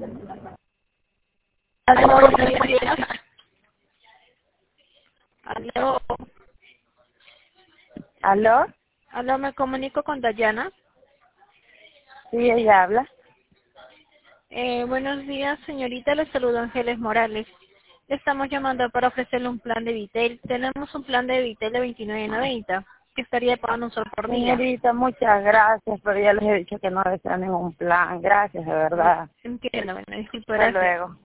Aló, buenos días. Aló, ¿Aló? aló, me comunico con Dayana. Sí, ella habla. Buenos días, señorita, le saludo Ángeles Morales. Le estamos llamando para ofrecerle un plan de Vitel. Tenemos un plan de Vitel de 29.90 que estaría pagando un sol por día. Señorita, muchas gracias, pero ya les he dicho que no deseo ningún plan. Gracias, de verdad. Entiendo, bueno, disculpe, Hasta gracias. luego.